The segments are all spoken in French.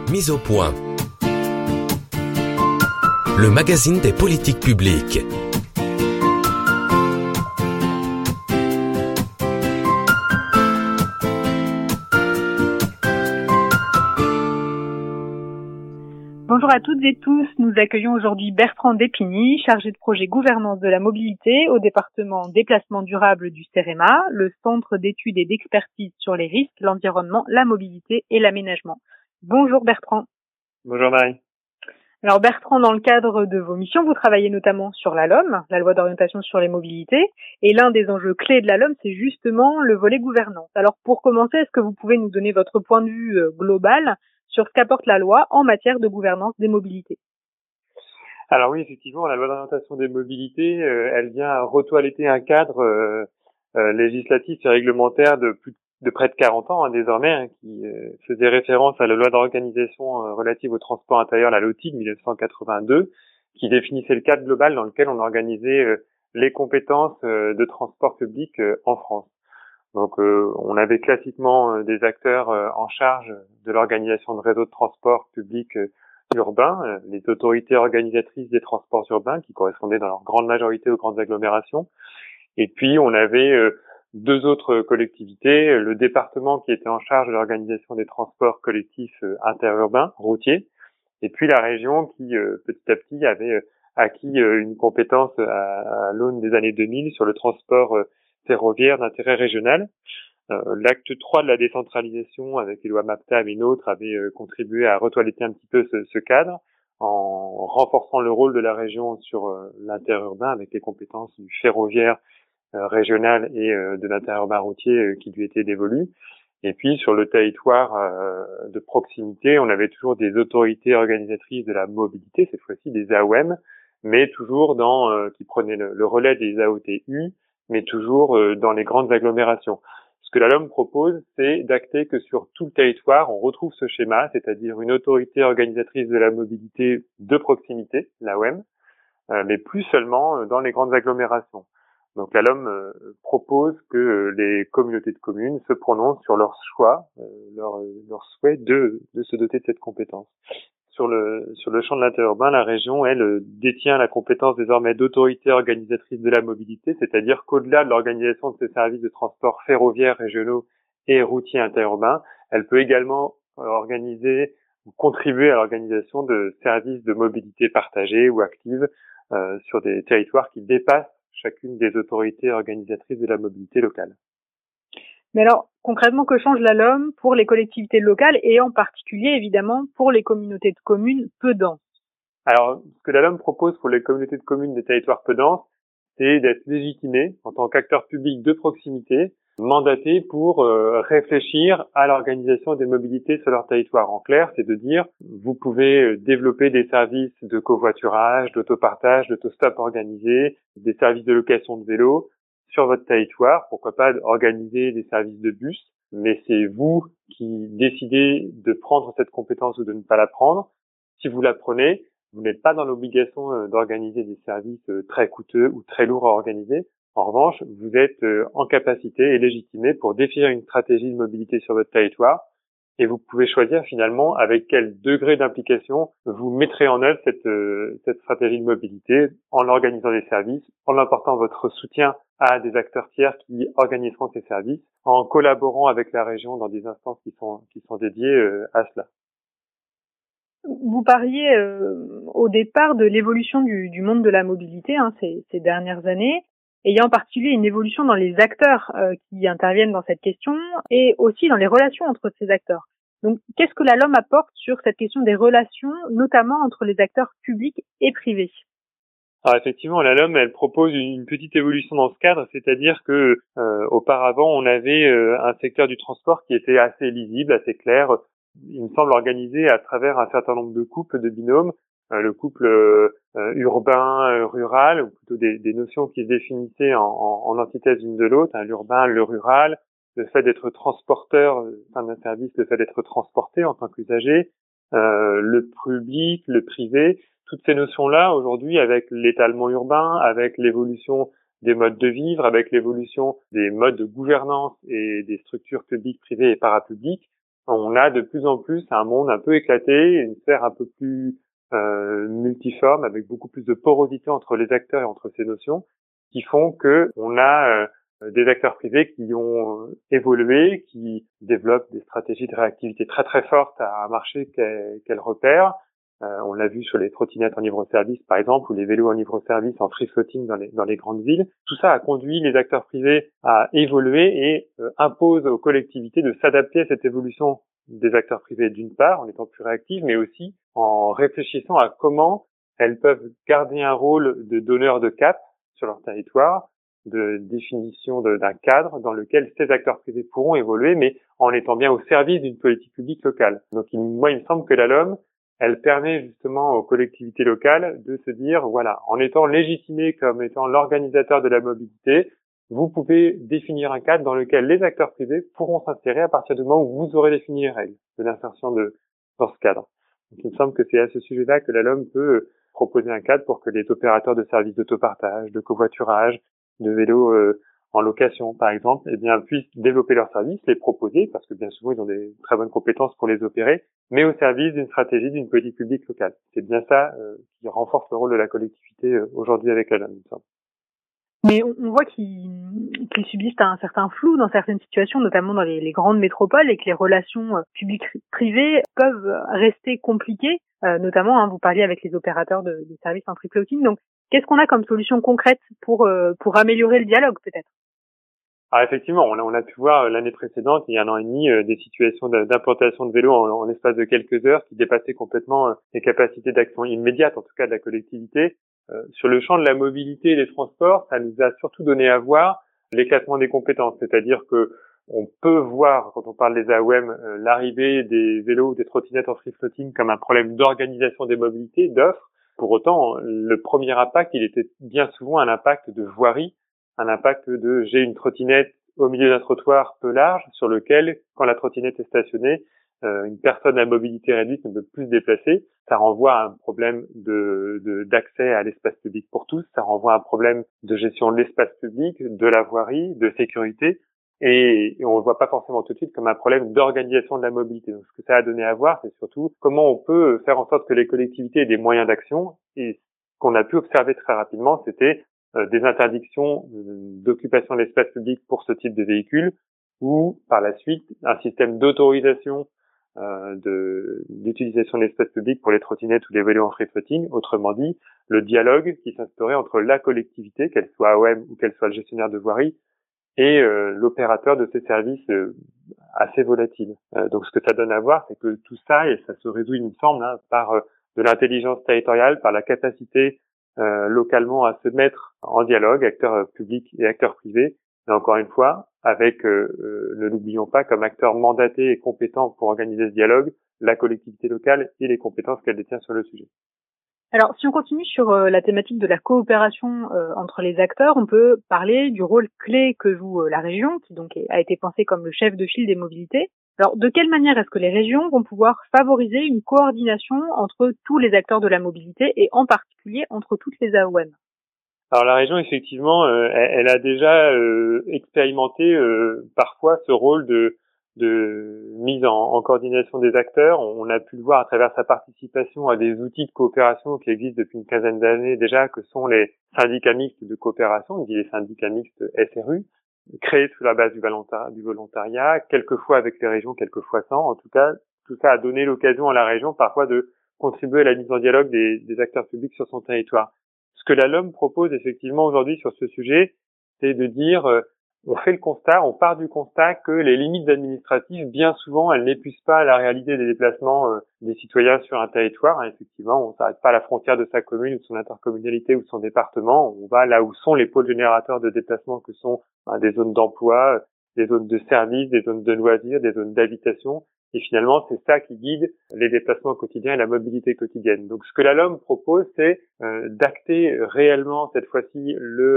Mise au point. Le magazine des politiques publiques. Bonjour à toutes et tous, nous accueillons aujourd'hui Bertrand Despigny, chargé de projet gouvernance de la mobilité au département déplacement durable du CEREMA, le centre d'études et d'expertise sur les risques, l'environnement, la mobilité et l'aménagement. Bonjour Bertrand. Bonjour Marie. Alors Bertrand, dans le cadre de vos missions, vous travaillez notamment sur la LOM, la loi d'orientation sur les mobilités, et l'un des enjeux clés de la LOM, c'est justement le volet gouvernance. Alors pour commencer, est-ce que vous pouvez nous donner votre point de vue global sur ce qu'apporte la loi en matière de gouvernance des mobilités? Alors oui, effectivement, la loi d'orientation des mobilités, elle vient retoiletter un cadre législatif et réglementaire de près de 40 ans désormais, qui faisait référence à la loi d'organisation relative au transport intérieur, la LOTI de 1982, qui définissait le cadre global dans lequel on organisait les compétences de transport public en France. Donc on avait classiquement des acteurs en charge de l'organisation de réseaux de transport public urbains, les autorités organisatrices des transports urbains qui correspondaient dans leur grande majorité aux grandes agglomérations. Et puis on avait deux autres collectivités, le département qui était en charge de l'organisation des transports collectifs interurbains, routiers, et puis la région qui petit à petit avait acquis une compétence à l'aune des années 2000 sur le transport ferroviaire d'intérêt régional. L'acte 3 de la décentralisation avec les lois MAPTAM et NOTRe avait contribué à retoiletter un petit peu ce cadre en renforçant le rôle de la région sur l'interurbain avec les compétences du ferroviaire régional et de l'interurbain routier qui lui étaient dévolues. Et puis sur le territoire de proximité, on avait toujours des autorités organisatrices de la mobilité, cette fois-ci des AOM, mais toujours qui prenaient le relais des AOTU, mais toujours dans les grandes agglomérations. Ce que la LOM propose, c'est d'acter que sur tout le territoire, on retrouve ce schéma, c'est-à-dire une autorité organisatrice de la mobilité de proximité, l'AOM, mais plus seulement dans les grandes agglomérations. Donc la LOM propose que les communautés de communes se prononcent sur leur choix, leur souhait de se doter de cette compétence. Sur le champ de l'interurbain, la région, elle, détient la compétence désormais d'autorité organisatrice de la mobilité, c'est-à-dire qu'au-delà de l'organisation de ces services de transport ferroviaires régionaux et routiers interurbains, elle peut également organiser ou contribuer à l'organisation de services de mobilité partagée ou active sur des territoires qui dépassent chacune des autorités organisatrices de la mobilité locale. Mais alors, concrètement, que change la LOM pour les collectivités locales et en particulier, évidemment, pour les communautés de communes peu denses? Alors, ce que la LOM propose pour les communautés de communes des territoires peu denses, c'est d'être légitimés en tant qu'acteurs publics de proximité, mandatés pour réfléchir à l'organisation des mobilités sur leur territoire. En clair, c'est de dire, vous pouvez développer des services de covoiturage, d'autopartage, d'autostop organisé, des services de location de vélos, sur votre territoire, pourquoi pas organiser des services de bus, mais c'est vous qui décidez de prendre cette compétence ou de ne pas la prendre. Si vous la prenez, vous n'êtes pas dans l'obligation d'organiser des services très coûteux ou très lourds à organiser. En revanche, vous êtes en capacité et légitimé pour définir une stratégie de mobilité sur votre territoire et vous pouvez choisir finalement avec quel degré d'implication vous mettrez en œuvre cette stratégie de mobilité en organisant des services, en apportant votre soutien à des acteurs tiers qui organiseront ces services, en collaborant avec la région dans des instances qui sont dédiées à cela. Vous parliez au départ de l'évolution du monde de la mobilité ces dernières années, et il y a en particulier une évolution dans les acteurs qui interviennent dans cette question et aussi dans les relations entre ces acteurs. Donc, qu'est-ce que la LOM apporte sur cette question des relations, notamment entre les acteurs publics et privés? Alors effectivement, la LOM, elle propose une petite évolution dans ce cadre, c'est-à-dire que auparavant, on avait un secteur du transport qui était assez lisible, assez clair. Il me semble organisé à travers un certain nombre de couples, de binômes, le couple urbain-rural, ou plutôt des notions qui se définissaient en antithèse l'une de l'autre, l'urbain, le rural, le fait d'être transporteur d'un service, le fait d'être transporté en tant qu'usager, le public, le privé. Toutes ces notions-là, aujourd'hui, avec l'étalement urbain, avec l'évolution des modes de vivre, avec l'évolution des modes de gouvernance et des structures publiques, privées et parapubliques, on a de plus en plus un monde un peu éclaté, une sphère un peu plus multiforme, avec beaucoup plus de porosité entre les acteurs et entre ces notions, qui font que on a des acteurs privés qui ont évolué, qui développent des stratégies de réactivité très très fortes à un marché qu'elles repèrent. On l'a vu sur les trottinettes en libre-service, par exemple, ou les vélos en libre-service en free-floating dans les grandes villes. Tout ça a conduit les acteurs privés à évoluer et impose aux collectivités de s'adapter à cette évolution des acteurs privés, d'une part, en étant plus réactifs, mais aussi en réfléchissant à comment elles peuvent garder un rôle de donneur de cap sur leur territoire, de définition d'un cadre dans lequel ces acteurs privés pourront évoluer, mais en étant bien au service d'une politique publique locale. Donc, moi, il me semble que la LOM, elle permet justement aux collectivités locales de se dire, voilà, en étant légitimées comme étant l'organisateur de la mobilité, vous pouvez définir un cadre dans lequel les acteurs privés pourront s'insérer à partir du moment où vous aurez défini les règles de l'insertion dans ce cadre. Donc, il me semble que c'est à ce sujet-là que la LOM peut proposer un cadre pour que les opérateurs de services d'autopartage, de covoiturage, de vélos en location, par exemple, puissent développer leurs services, les proposer, parce que bien souvent, ils ont des très bonnes compétences pour les opérer, mais au service d'une stratégie, d'une politique publique locale. C'est bien ça qui renforce le rôle de la collectivité aujourd'hui avec la LOM, il me semble. Mais on voit qu'il subsiste un certain flou dans certaines situations, notamment dans les grandes métropoles, et que les relations publiques-privées peuvent rester compliquées, notamment, vous parliez avec les opérateurs de services en free floating. Donc, qu'est-ce qu'on a comme solution concrète pour améliorer le dialogue, peut-être? Alors effectivement, on a pu voir l'année précédente, il y a 1 an et demi, des situations d'implantation de vélos en l'espace de quelques heures qui dépassaient complètement les capacités d'action immédiate, en tout cas de la collectivité. Sur le champ de la mobilité et des transports, ça nous a surtout donné à voir l'éclatement des compétences, c'est-à-dire que on peut voir, quand on parle des AOM, l'arrivée des vélos ou des trottinettes en free floating comme un problème d'organisation des mobilités, d'offres. Pour autant, le premier impact, il était bien souvent un impact de voirie, un impact de j'ai une trottinette au milieu d'un trottoir peu large sur lequel, quand la trottinette est stationnée, une personne à mobilité réduite ne peut plus se déplacer. Ça renvoie à un problème d'accès à l'espace public pour tous. Ça renvoie à un problème de gestion de l'espace public, de la voirie, de sécurité. Et on le voit pas forcément tout de suite comme un problème d'organisation de la mobilité. Donc, ce que ça a donné à voir, c'est surtout comment on peut faire en sorte que les collectivités aient des moyens d'action. Et ce qu'on a pu observer très rapidement, c'était des interdictions d'occupation de l'espace public pour ce type de véhicule, ou par la suite un système d'autorisation d'utilisation de l'espace public pour les trottinettes ou les vélos en free floating. Autrement dit, le dialogue qui s'instaurait entre la collectivité, qu'elle soit AOM ou qu'elle soit le gestionnaire de voirie, et l'opérateur de ces services assez volatiles. Donc ce que ça donne à voir, c'est que tout ça, et ça se résout, il me semble, par de l'intelligence territoriale, par la capacité localement à se mettre en dialogue, acteurs publics et acteurs privés, et encore une fois, avec, ne l'oublions pas, comme acteurs mandatés et compétents pour organiser ce dialogue, la collectivité locale et les compétences qu'elle détient sur le sujet. Alors, si on continue sur la thématique de la coopération entre les acteurs, on peut parler du rôle clé que joue la région, qui donc a été pensée comme le chef de file des mobilités. Alors, de quelle manière est-ce que les régions vont pouvoir favoriser une coordination entre tous les acteurs de la mobilité et en particulier entre toutes les AOM? Alors la région, effectivement, elle a déjà expérimenté parfois ce rôle de mise en coordination des acteurs. On a pu le voir à travers sa participation à des outils de coopération qui existent depuis une quinzaine d'années déjà, que sont les syndicats mixtes de coopération, on dit les syndicats mixtes SRU, créés sous la base du volontariat, quelquefois avec les régions, quelquefois sans. En tout cas, tout ça a donné l'occasion à la région parfois de contribuer à la mise en dialogue des acteurs publics sur son territoire. Ce que la LOM propose effectivement aujourd'hui sur ce sujet, c'est de dire on fait le constat, on part du constat que les limites administratives, bien souvent, elles n'épuisent pas la réalité des déplacements des citoyens sur un territoire. Effectivement, on ne s'arrête pas à la frontière de sa commune ou de son intercommunalité ou de son département. On va là où sont les pôles générateurs de déplacement, que sont des zones d'emploi, des zones de services, des zones de loisirs, des zones d'habitation. Et finalement, c'est ça qui guide les déplacements quotidiens et la mobilité quotidienne. Donc, ce que la LOM propose, c'est d'acter réellement, cette fois-ci,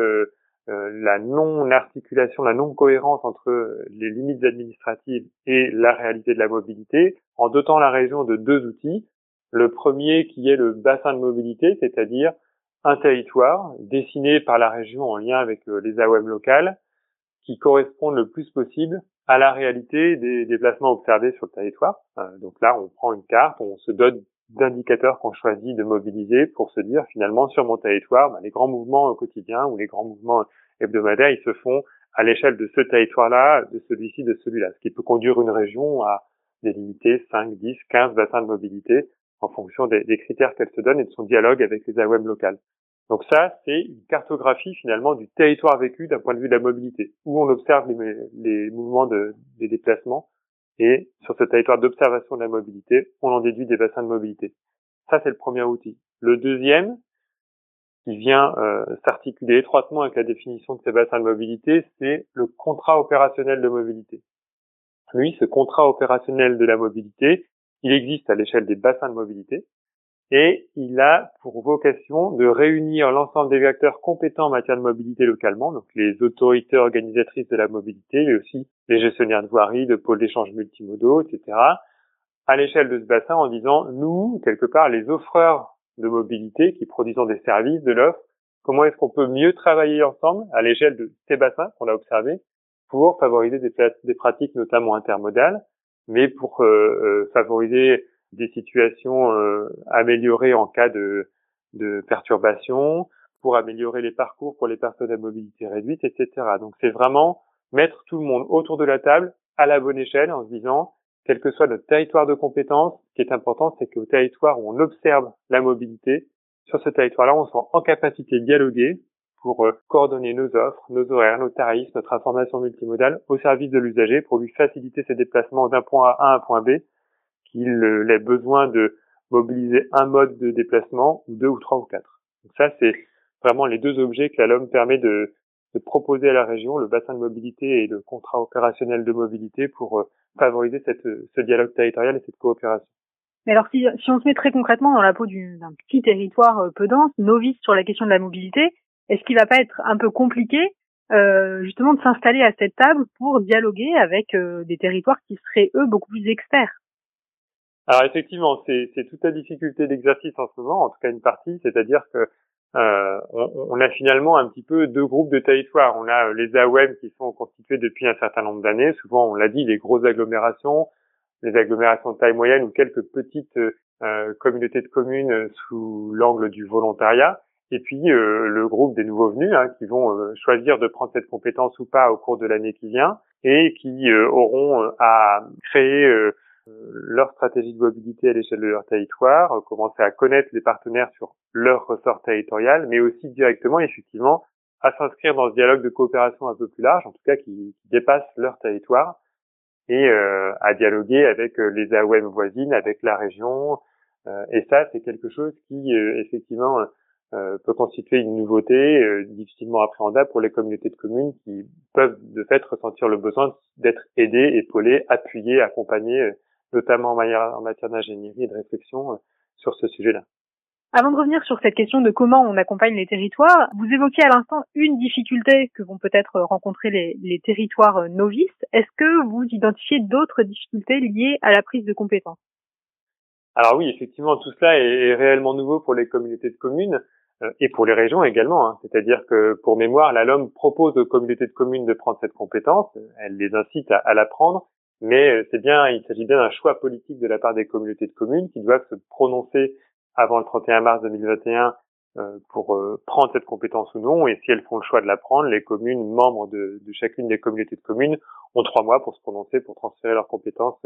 la non-articulation, la non-cohérence entre les limites administratives et la réalité de la mobilité, en dotant la région de 2 outils. Le premier qui est le bassin de mobilité, c'est-à-dire un territoire dessiné par la région en lien avec les AOM locales, qui correspondent le plus possible à la réalité des déplacements observés sur le territoire. Donc là, on prend une carte, on se dote d'indicateurs qu'on choisit de mobiliser pour se dire finalement sur mon territoire, les grands mouvements quotidiens ou les grands mouvements hebdomadaires, ils se font à l'échelle de ce territoire-là, de celui-ci, de celui-là. Ce qui peut conduire une région à délimiter 5, 10, 15 bassins de mobilité en fonction des critères qu'elle se donne et de son dialogue avec les AOM locales. Donc ça, c'est une cartographie finalement du territoire vécu d'un point de vue de la mobilité, où on observe les mouvements des déplacements, et sur ce territoire d'observation de la mobilité, on en déduit des bassins de mobilité. Ça, c'est le premier outil. Le deuxième, qui vient s'articuler étroitement avec la définition de ces bassins de mobilité, c'est le contrat opérationnel de mobilité. Lui, ce contrat opérationnel de la mobilité, il existe à l'échelle des bassins de mobilité, et il a pour vocation de réunir l'ensemble des acteurs compétents en matière de mobilité localement, donc les autorités organisatrices de la mobilité, mais aussi les gestionnaires de voirie, de pôles d'échange multimodaux, etc., à l'échelle de ce bassin en disant, nous, quelque part, les offreurs de mobilité qui produisons des services, de l'offre, comment est-ce qu'on peut mieux travailler ensemble à l'échelle de ces bassins qu'on a observés pour favoriser des pratiques notamment intermodales, mais pour favoriser des situations améliorées en cas de perturbation, pour améliorer les parcours pour les personnes à mobilité réduite, etc. Donc c'est vraiment mettre tout le monde autour de la table à la bonne échelle en se disant, quel que soit notre territoire de compétence, ce qui est important, c'est qu'au territoire où on observe la mobilité, sur ce territoire-là, on soit en capacité de dialoguer pour coordonner nos offres, nos horaires, nos tarifs, notre information multimodale au service de l'usager pour lui faciliter ses déplacements d'un point A à un point B, qu'il ait besoin de mobiliser un mode de déplacement, ou deux, ou trois, ou quatre. Donc ça, c'est vraiment les deux objets que la LOM permet de proposer à la région, le bassin de mobilité et le contrat opérationnel de mobilité pour favoriser ce dialogue territorial et cette coopération. Mais alors, si on se met très concrètement dans la peau d'un petit territoire peu dense, novice sur la question de la mobilité, est-ce qu'il va pas être un peu compliqué justement de s'installer à cette table pour dialoguer avec des territoires qui seraient, eux, beaucoup plus experts? Alors effectivement, c'est toute la difficulté d'exercice en ce moment, en tout cas une partie, c'est-à-dire que on a finalement un petit peu deux groupes de territoires. On a les AOM qui sont constitués depuis un certain nombre d'années, souvent on l'a dit, les grosses agglomérations, les agglomérations de taille moyenne ou quelques petites communautés de communes sous l'angle du volontariat, et puis le groupe des nouveaux venus qui vont choisir de prendre cette compétence ou pas au cours de l'année qui vient et qui auront à créer leur stratégie de mobilité à l'échelle de leur territoire, commencer à connaître les partenaires sur leur ressort territorial, mais aussi directement, effectivement, à s'inscrire dans ce dialogue de coopération un peu plus large, en tout cas qui dépasse leur territoire, et à dialoguer avec les AOM voisines, avec la région. Et ça, c'est quelque chose qui, effectivement, peut constituer une nouveauté difficilement appréhendable pour les communautés de communes qui peuvent, de fait, ressentir le besoin d'être aidées, épaulées, appuyées, accompagnées, notamment en matière d'ingénierie et de réflexion sur ce sujet-là. Avant de revenir sur cette question de comment on accompagne les territoires, vous évoquiez à l'instant une difficulté que vont peut-être rencontrer les territoires novices. Est-ce que vous identifiez d'autres difficultés liées à la prise de compétences? Alors oui, effectivement, tout cela est réellement nouveau pour les communautés de communes et pour les régions également. C'est-à-dire que, pour mémoire, la LOM propose aux communautés de communes de prendre cette compétence. Elle les incite à la prendre. Mais il s'agit bien d'un choix politique de la part des communautés de communes qui doivent se prononcer avant le 31 mars 2021 pour prendre cette compétence ou non. Et si elles font le choix de la prendre, les communes membres de chacune des communautés de communes ont 3 mois pour se prononcer, pour transférer leurs compétences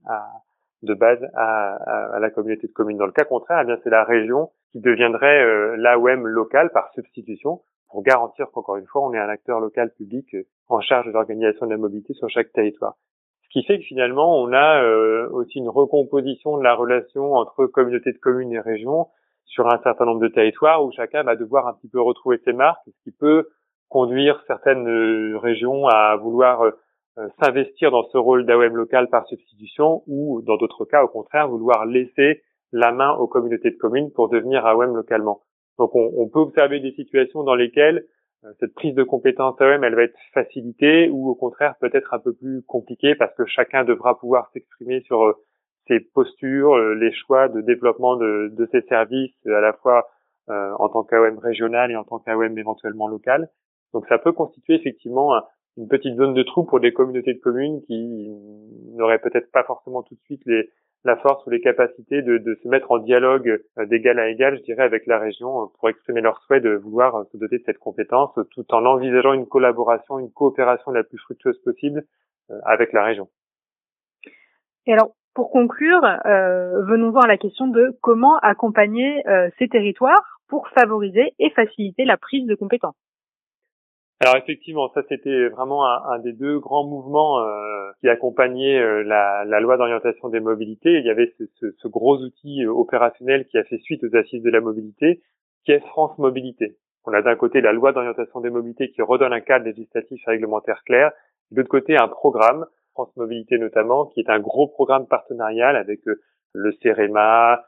de base à la communauté de communes. Dans le cas contraire, eh bien c'est la région qui deviendrait l'AOM locale par substitution pour garantir qu'encore une fois, on est un acteur local public en charge de l'organisation de la mobilité sur chaque territoire. Ce qui fait que finalement, on a aussi une recomposition de la relation entre communautés de communes et régions sur un certain nombre de territoires où chacun va devoir un petit peu retrouver ses marques, ce qui peut conduire certaines régions à vouloir s'investir dans ce rôle d'AOM local par substitution ou, dans d'autres cas, au contraire, vouloir laisser la main aux communautés de communes pour devenir AOM localement. Donc on peut observer des situations dans lesquelles cette prise de compétence AOM, elle va être facilitée ou au contraire peut-être un peu plus compliquée parce que chacun devra pouvoir s'exprimer sur ses postures, les choix de développement de ses services à la fois en tant qu'AOM régional et en tant qu'AOM éventuellement local. Donc ça peut constituer effectivement une petite zone de trou pour des communautés de communes qui n'auraient peut-être pas forcément tout de suite la force ou les capacités de se mettre en dialogue d'égal à égal, je dirais, avec la région pour exprimer leur souhait de vouloir se doter de cette compétence tout en envisageant une collaboration, une coopération la plus fructueuse possible avec la région. Et alors, pour conclure, venons-en à la question de comment accompagner ces territoires pour favoriser et faciliter la prise de compétences. Alors effectivement, ça c'était vraiment un des deux grands mouvements qui accompagnaient la loi d'orientation des mobilités. Il y avait ce gros outil opérationnel qui a fait suite aux assises de la mobilité, qui est France Mobilité. On a d'un côté la loi d'orientation des mobilités qui redonne un cadre législatif et réglementaire clair, de l'autre côté un programme, France Mobilité notamment, qui est un gros programme partenarial avec le CEREMA,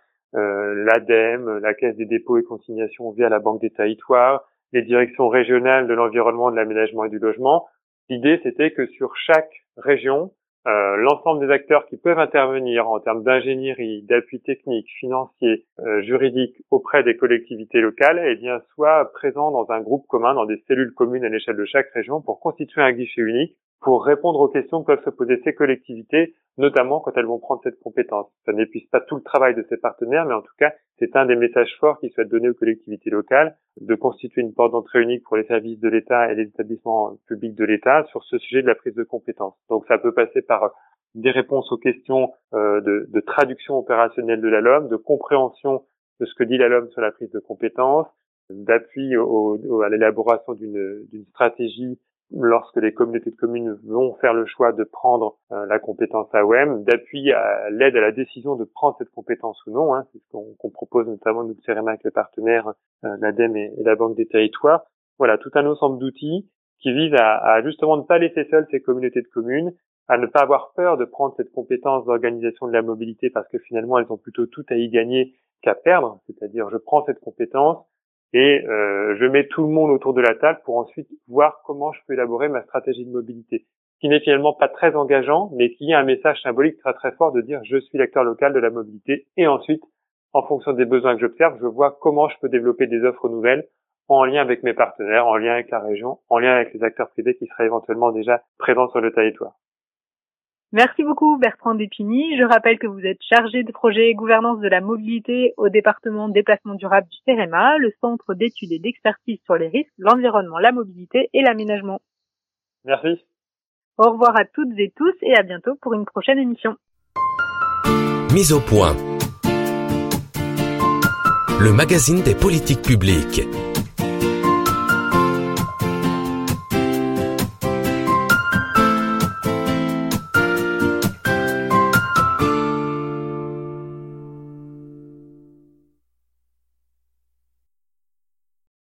l'ADEME, la Caisse des dépôts et consignations via la Banque des territoires, les directions régionales de l'environnement, de l'aménagement et du logement. L'idée, c'était que sur chaque région, l'ensemble des acteurs qui peuvent intervenir en termes d'ingénierie, d'appui technique, financier, juridique auprès des collectivités locales, eh bien, soient présents dans un groupe commun, dans des cellules communes à l'échelle de chaque région pour constituer un guichet unique pour répondre aux questions que peuvent se poser ces collectivités, notamment quand elles vont prendre cette compétence. Ça n'épuise pas tout le travail de ces partenaires, mais en tout cas, c'est un des messages forts qui souhaitent donner aux collectivités locales, de constituer une porte d'entrée unique pour les services de l'État et les établissements publics de l'État sur ce sujet de la prise de compétences. Donc ça peut passer par des réponses aux questions de traduction opérationnelle de la LOM, de compréhension de ce que dit la LOM sur la prise de compétences, d'appui à l'élaboration d'une stratégie lorsque les communautés de communes vont faire le choix de prendre la compétence AOM, d'appui à l'aide à la décision de prendre cette compétence ou non, c'est ce qu'on propose notamment nous de CEREMA avec les partenaires, l'ADEME et la Banque des territoires. Voilà, tout un ensemble d'outils qui visent à justement ne pas laisser seules ces communautés de communes, à ne pas avoir peur de prendre cette compétence d'organisation de la mobilité parce que finalement elles ont plutôt tout à y gagner qu'à perdre, c'est-à-dire je prends cette compétence et je mets tout le monde autour de la table pour ensuite voir comment je peux élaborer ma stratégie de mobilité, qui n'est finalement pas très engageant, mais qui a un message symbolique très très fort de dire je suis l'acteur local de la mobilité, et ensuite, en fonction des besoins que j'observe, je vois comment je peux développer des offres nouvelles en lien avec mes partenaires, en lien avec la région, en lien avec les acteurs privés qui seraient éventuellement déjà présents sur le territoire. Merci beaucoup Bertrand Despigny. Je rappelle que vous êtes chargé de projet gouvernance de la mobilité au département déplacement durable du CEREMA, le centre d'études et d'expertise sur les risques, l'environnement, la mobilité et l'aménagement. Merci. Au revoir à toutes et tous et à bientôt pour une prochaine émission. Mise au point. Le magazine des politiques publiques.